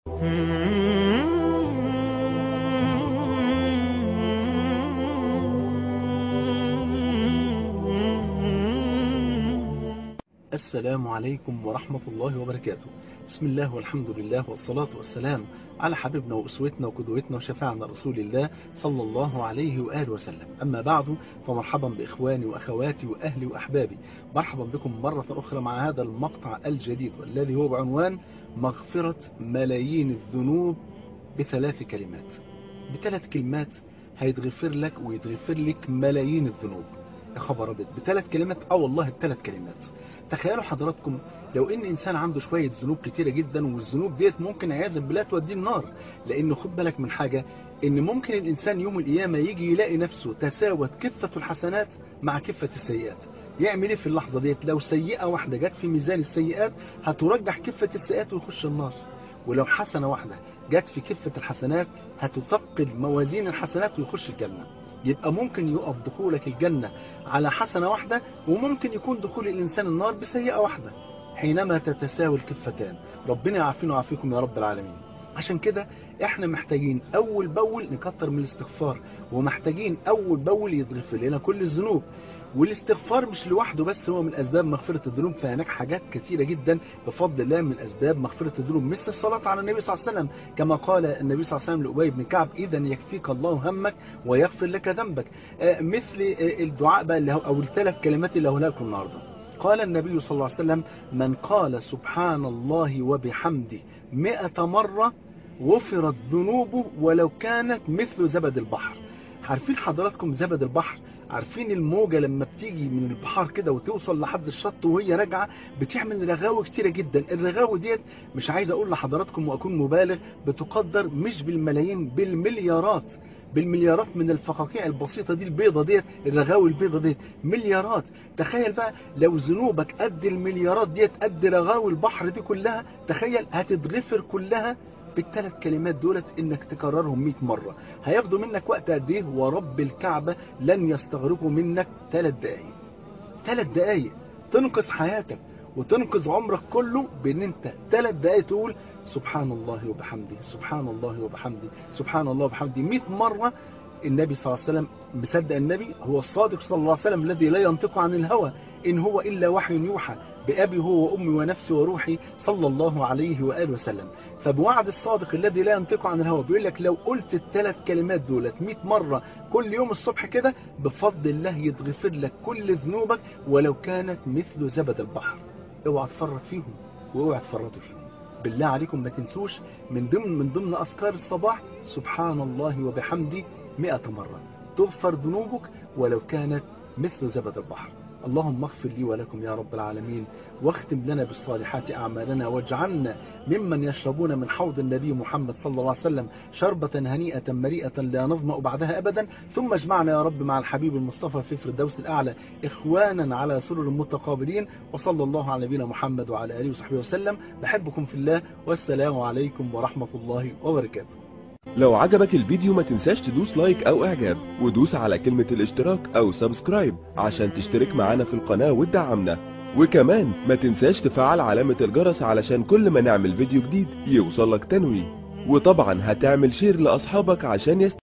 السلام عليكم ورحمة الله وبركاته. بسم الله والحمد لله والصلاة والسلام على حبيبنا وأسوتنا وقدوتنا وشفاعنا رسول الله صلى الله عليه وآله وسلم. أما بعد، فمرحبا بإخواني وأخواتي وأهلي وأحبابي، مرحبا بكم مرة أخرى مع هذا المقطع الجديد والذي هو بعنوان مغفرة ملايين الذنوب بثلاث كلمات. بثلاث كلمات هيتغفر لك ويتغفر لك ملايين الذنوب. يا خبر أبيض، بثلاث كلمات! والله بثلاث كلمات. تخيلوا حضراتكم لو ان انسان عنده شوية ذنوب كتيرة جدا، والذنوب ديت ممكن عياذا بالله توديه النار. لانه خد بالك من حاجة، ان ممكن الانسان يوم القيامة يجي يلاقي نفسه تساوت كفة الحسنات مع كفة السيئات. يعمل ايه في اللحظة ديت؟ لو سيئة واحدة جت في ميزان السيئات هترجح كفة السيئات ويخش النار، ولو حسنة واحدة جت في كفة الحسنات هتثقل موازين الحسنات ويخش الجنة. يبقى ممكن يقف دخولك الجنة على حسنة واحدة، وممكن يكون دخول الإنسان النار بسيئة واحدة حينما تتساوي الكفتان. ربنا يعافينا ويعافيكم يا رب العالمين. عشان كده احنا محتاجين أول بأول نكتر من الاستغفار، ومحتاجين أول بأول يتغفر لنا كل الذنوب. والاستغفار مش لوحده بس هو من أسباب مغفرة الذنوب، فهناك حاجات كثيرة جدا بفضل الله من أسباب مغفرة الذنوب، مثل الصلاة على النبي صلى الله عليه وسلم، كما قال النبي صلى الله عليه وسلم لأبي بن كعب: إذا يكفيك الله همك ويغفر لك ذنبك. مثل الدعاء بقى أو الثلاث كلمات اللي هقولها لكم النهارده. قال النبي صلى الله عليه وسلم: من قال سبحان الله وبحمده 100 مرة غفرت ذنوبه ولو كانت مثل زبد البحر. عارفين حضراتكم زبد البحر؟ عارفين الموجة لما بتيجي من البحر كده وتوصل لحد الشط وهي راجعة بتعمل رغاوي كتيرة جدا. الرغاوي ديت مش عايز اقول لحضراتكم واكون مبالغ، بتقدر مش بالملايين، بالمليارات. بالمليارات من الفقاقيع البسيطة دي البيضة ديت، الرغاوي البيضة ديت مليارات. تخيل بقى لو ذنوبك قد المليارات ديت، قد رغاوي البحر دي كلها، تخيل هتتغفر كلها بالثلاث كلمات دولت، انك تكررهم 100 مرة. هياخدوا منك وقت قد ايه؟ ورب الكعبة لن يستغرقوا منك 3 دقايق. 3 دقايق تنقذ حياتك وتنقذ عمرك كله، بان انت 3 دقايق تقول سبحان الله وبحمده، سبحان الله وبحمده، سبحان الله وبحمده 100 مرة. النبي صلى الله عليه وسلم، مصدق النبي هو الصادق صلى الله عليه وسلم الذي لا ينطق عن الهوى إن هو إلا وحي يوحى، بأبي هو وأمي ونفسي وروحي صلى الله عليه وآله وسلم. فبوعد الصادق الذي لا ينطق عن الهوى بيقول لك لو قلت الثلاث كلمات دولت 100 مرة كل يوم الصبح كده، بفضل الله يتغفر لك كل ذنوبك ولو كانت مثل زبد البحر. اوعى تفرط فيهم واوعى تفرطوا فيهم. بالله عليكم ما تنسوش من ضمن أذكار الصباح سبحان الله وبحمده 100 مرة، تغفر ذنوبك ولو كانت مثل زبد البحر. اللهم اغفر لي ولكم يا رب العالمين، واختم لنا بالصالحات أعمالنا، واجعلنا ممن يشربون من حوض النبي محمد صلى الله عليه وسلم شربة هنيئة مريئة لا نظمأ بعدها أبدا. ثم اجمعنا يا رب مع الحبيب المصطفى في الفردوس الأعلى إخوانا على سرر متقابلين. وصلى الله على نبينا محمد وعلى آله وصحبه وسلم. بحبكم في الله، والسلام عليكم ورحمة الله وبركاته. لو عجبك الفيديو ما تنساش تدوس لايك او اعجاب، ودوس على كلمة الاشتراك او سبسكرايب عشان تشترك معانا في القناة وتدعمنا. وكمان ما تنساش تفعل علامة الجرس علشان كل ما نعمل فيديو جديد يوصلك تنويه. وطبعا هتعمل شير لاصحابك عشان